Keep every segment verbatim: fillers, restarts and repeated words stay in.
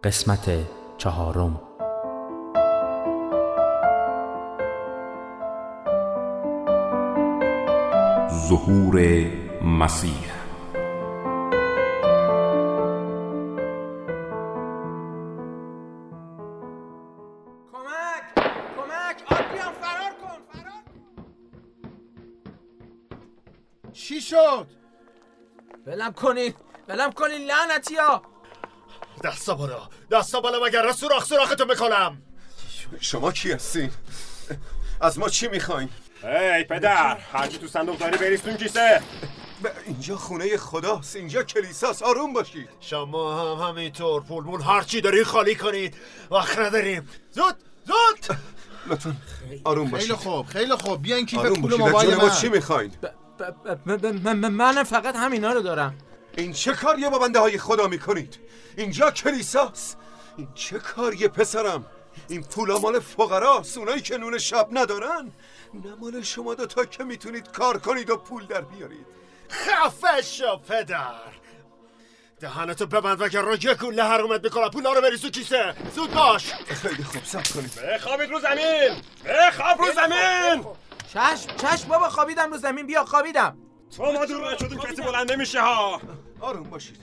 قسمت چهارم. ظهور مسیح. کمک! کمک! آدریان فرار کن! فرار! چی شد؟ ولم کنین! ولم کنین لعنتیا! دستا بالا دستا بالا مگر سوراخ سوراختو بکنم. شما کی هستین؟ از ما چی میخواین؟ ای پدر، هرچی تو صندوق داری بریزتون کیسه. اینجا خونه خداست، اینجا کلیساست، آروم باشید. شما هم همینطور پول مول هرچی داری خالی کنید، وقت نداریم. زود زود لطفا آروم باشید. خیلی خوب خیلی خوب بیاین کیف آروم پول باشید. موبایل ما من. چی میخواین؟ من فقط همینا رو دارم. این چه کاریه با بنده های خدا میکنید؟ اینجا کلیساست. این چه کاریه پسرم؟ این پولا مال فقراست، اونایی که نون شب ندارن. نه مال شما دوتا که میتونید کار کنید و پول در بیارید. خفه شو پدر. دهنتو ببند و که رو یک گوله حرومت بکنم. پولا رو بریز تو کیسه. زود باش. خیلی خوب صبر کنید. بخوابید رو زمین. بخواب رو زمین. چشم چشم بابا، خوابیدم رو زمین. بیا خوابیدم. تو ما دور نشدون کسی بلند نمیشه ها. آروم باشید.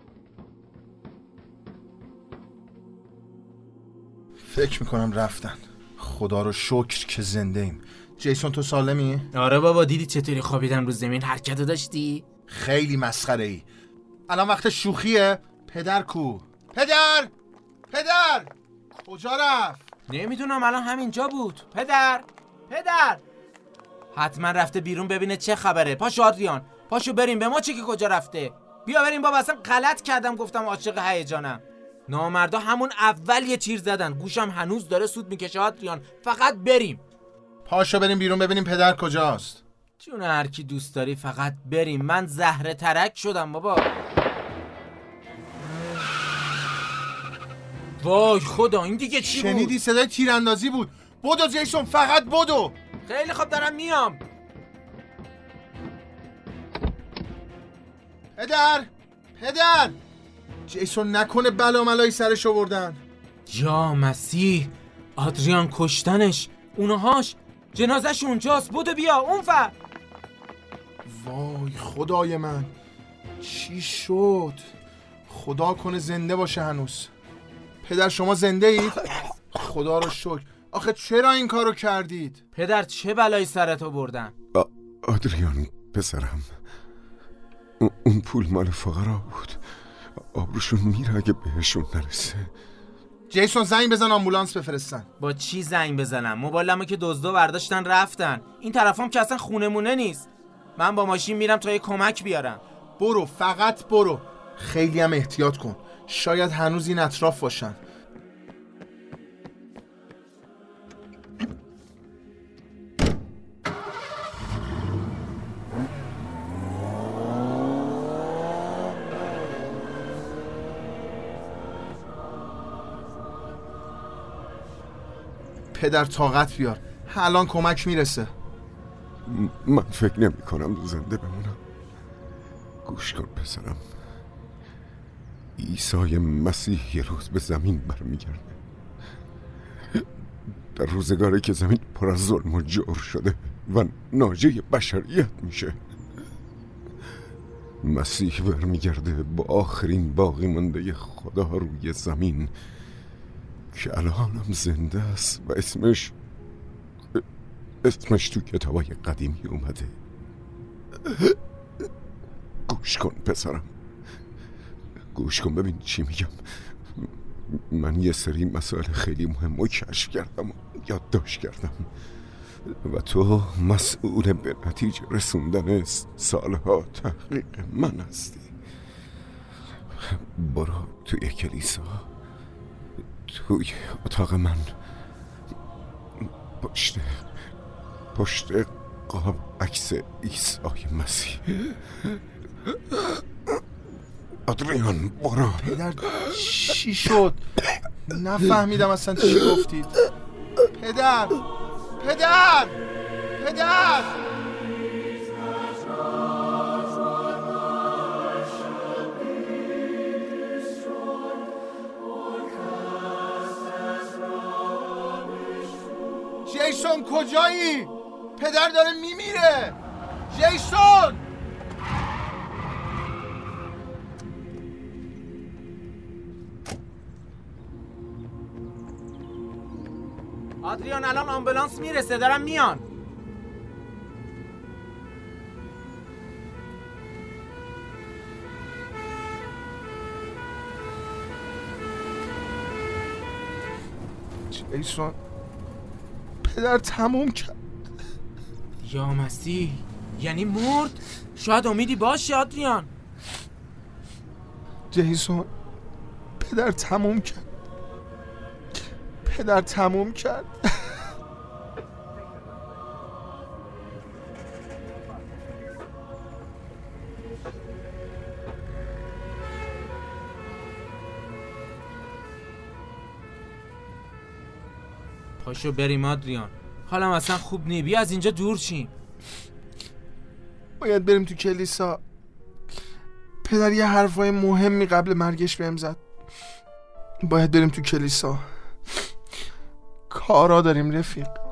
فکر میکنم رفتن. خدا رو شکر که زنده ایم. جیسون تو سالمی؟ آره بابا، دیدی چطوری خوابیدم رو زمین؟ حرکت داشتی؟ خیلی مسخره ای. الان وقت شوخیه. پدر کو؟ پدر پدر کجا رفت؟ نمیدونم، الان همینجا بود. پدر پدر حتما رفته بیرون ببینه چه خبره. پاشو آدریان، پاشو بریم. به ما چه که کجا رفته؟ بیا بریم بابا. اصلا غلط کردم گفتم عاشق هیجانم. نامردا همون اول یه تیر زدن. گوشم هنوز داره سود میکشه. آدریان فقط بریم. پاشو بریم بیرون ببینیم پدر کجاست. جون هر کی دوست داری، فقط بریم. من زهره ترک شدم بابا. وای خدا، این دیگه چی بود؟ شنیدی؟ صدای تیراندازی بود. بدو جیسون، فقط بدو. خیلی خوب دارم میام. پدر پدر جیسون نکنه بلا ملایی سرش آوردن. یا مسیح، آدریان کشتنش. اونهاش جنازش اونجاست. بودو بیا اونور. وای خدای من، چی شد؟ خدا کنه زنده باشه هنوز. پدر شما زنده اید؟ خدا رو شکر. آخه چرا این کارو کردید؟ پدر چه بلایی سرت آوردن؟ آدریان پسرم، اون پول مال فقرا بود. آبروشون میره اگه بهشون نرسه. جیسون زنگ بزن آمبولانس بفرستن. با چی زنگ بزنم؟ موبایلمو که دزدا برداشتن رفتن. این طرفام که اصلا خونمونه نیست. من با ماشین میرم تا یه کمک بیارم. برو، فقط برو. خیلی هم احتیاط کن، شاید هنوز این اطراف باشن. پدر طاقت بیار، الان کمک میرسه. من فکر نمی کنم زنده بمونم. گوش کن پسرم، عیسی مسیح یه روز به زمین برمیگرده. در روزگاری که زمین پر از ظلم و جور شده و ناجی بشریت میشه، مسیح برمیگرده با آخرین باقی مانده خدا روی زمین که الانم زنده است و اسمش اسمش تو کتابای قدیمی اومده. گوش کن پسرم، گوش کن ببین چی میگم. من یه سری مسائل خیلی مهم رو کشف کردم و یادداشت کردم و تو مسئول به نتیجه رسوندن سالها تحقیق من هستی. برو توی کلیسا، توی اتاق من، پشت پشت قاب عکس عیسی مسیح. آدریان برو. پدر چی شد؟ نفهمیدم اصلا چی گفتید. پدر پدر پدر جیسون کجایی؟ پدر داره میمیره. جیسون! آدریان الان آمبولانس میرسه، دارن میان. جیسون پدر تموم کرد. یا مسیح، یعنی مرد؟ شاید امیدی باشه آدریان. جیسون پدر تموم کرد. پدر تموم کرد. پاشو بریم آدریان، حالم اصلا خوب نی. بیا از اینجا دور شیم. باید بریم تو کلیسا. پدر یه حرفای مهمی قبل مرگش بهم زد. باید بریم تو کلیسا. کارا داریم رفیق.